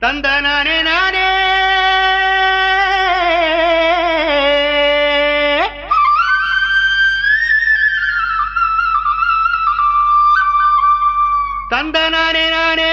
தந்தனானே நானே தந்தனானே நானே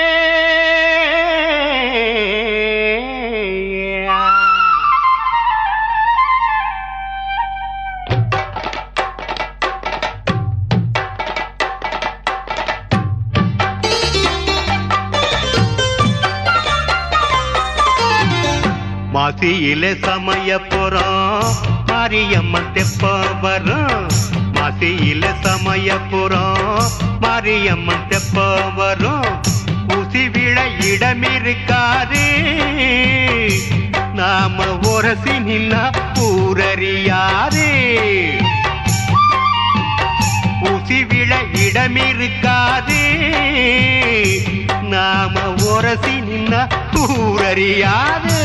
மாசியிலே சமயபுரம் மாரியம்மன் தெப்ப வரும். மாசியிலே சமயபுரம் மாரியம்மன் தெப்ப வரும். ஊசி விழ இடமிருக்காது, நாம உரசி நின்னா ஊரறியாது. ஊசி விழ இடமிருக்காது, நாம உரசி நின்னா ஊரறியாது.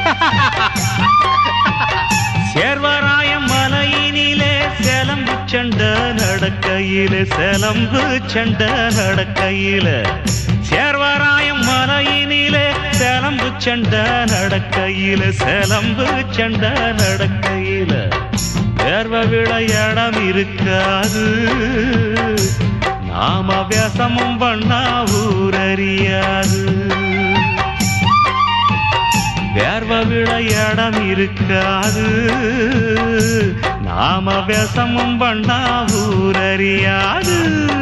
சேர்வராயம் மலையினிலே செலம்பு சண்ட நடக்கையிலே, செலம்பு சண்ட நடக்கையிலே. சேர்வராயம் மலையினிலே செலம்பு சண்ட நடக்கையிலே, செலம்பு சண்ட நடக்கையிலே. வேர்வ விளையாடம் இருக்காது, நாம வியாசமும் பண்ணா ஊரறியாது. வேர்வ விளையாடம் இருக்காது, நாம வியாசமும் பண்ணா ஊரறியாது.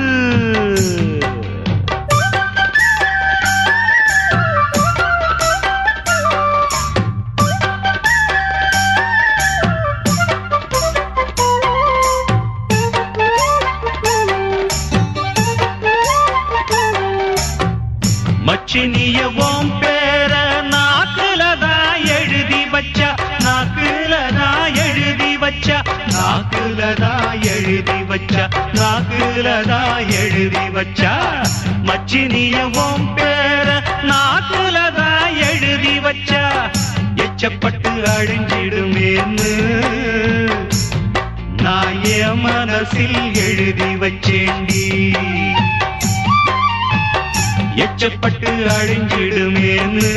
மச்சினிய ஓம் பேர நாக்குலதான் எழுதி வச்சா, நாக்குலதான் எழுதி வச்சா, நாக்குலதான் எழுதி வச்சா, நாக்குலதான் எழுதி வச்சா. மச்சினிய ஓம் பேர நாக்குலதான் எழுதி வச்சா, எச்சப்பட்டு அழிஞ்சிடுமேன்னு நான் என் மனசில் எழுதி வச்சேண்டி. எச்சப்பட்டு அழிஞ்சிடுமேன்னு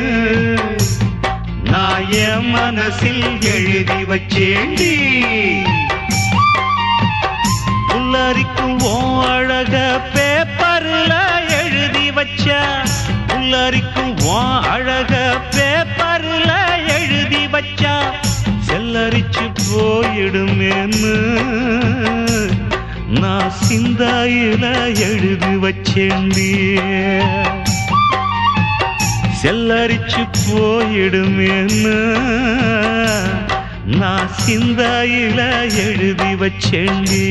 நான் என் மனசில் எழுதி வச்சேண்டி. புல்லரிக்கும் ஓ அழக பேப்பர்ல எழுதி வச்சா, புல்லரிக்கும் ஓ அழக பேப்பர்ல எழுதி வச்சா, செல்லரிச்சு போயிடுமேன்னு நான் சிந்தாயில எழுதி வச்சேண்டி. செல்லரிச்சு போயிடுமேன்னு நான் சிந்தாயில எழுதி வச்சேண்டி.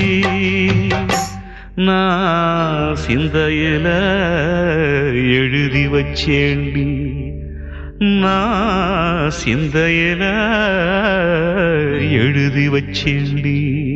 நான் சிந்தையில எழுதி வச்சேண்டி. நான் சிந்தையில எழுதி வச்சேண்டி.